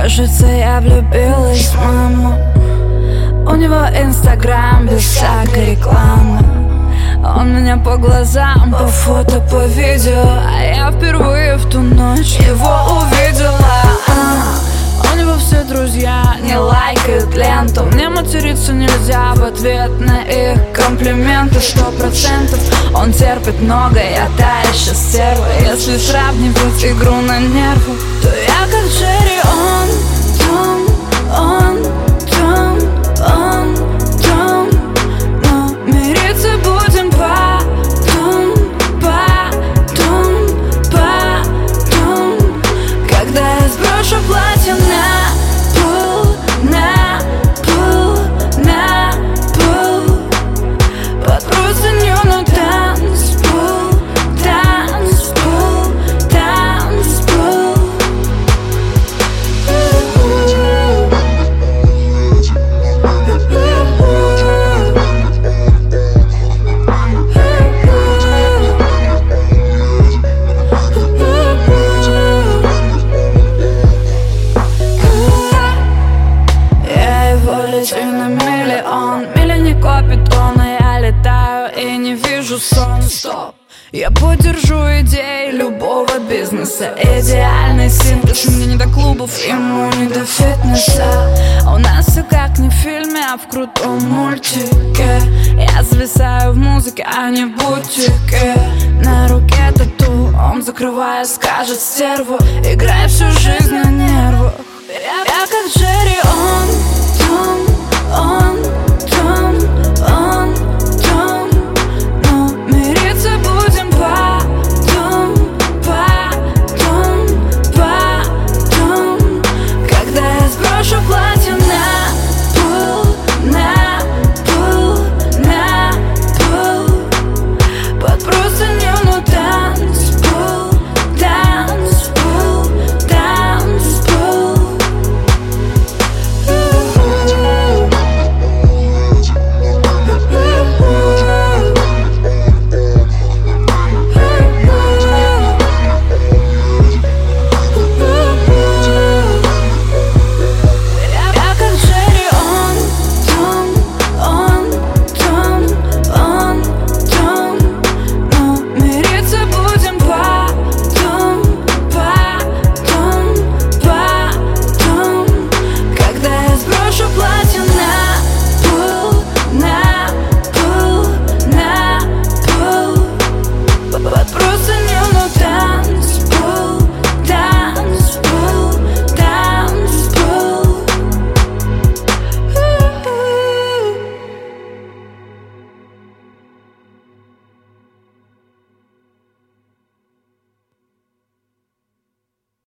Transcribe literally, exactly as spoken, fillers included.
Кажется, я влюбилась в маму. У него инстаграм без всякой рекламы. Он меня по глазам, по фото, по видео. А я впервые в ту ночь его увидела. У него все друзья не лайкают ленту. Мне материться нельзя в ответ на их комплименты. Сто процентов он терпит много, я та еще стерва. Если сравнивать игру на нервы, то я как Джерри, он Том, он Том, он Том. Но мириться будем потом, потом, потом. Когда я сброшу платье на пол, на пол, на пол, под простыню на танцпол, танцпол, танцпол. Я его лечу на миллион. Мили не копит он, а я летаю и не вижу сон. Стоп. Я поддержу идеи любого бизнеса. Идеальный синтез. Мне не до клубов, ему не до фитнеса. У нас все как не в фильме, а в крутом мультике. Я зависаю в музыке, а не в бутике. На руке тату, он закрывая скажет стерву. Играй всю жизнь на нервах. Я, я как Джерри, он Том, он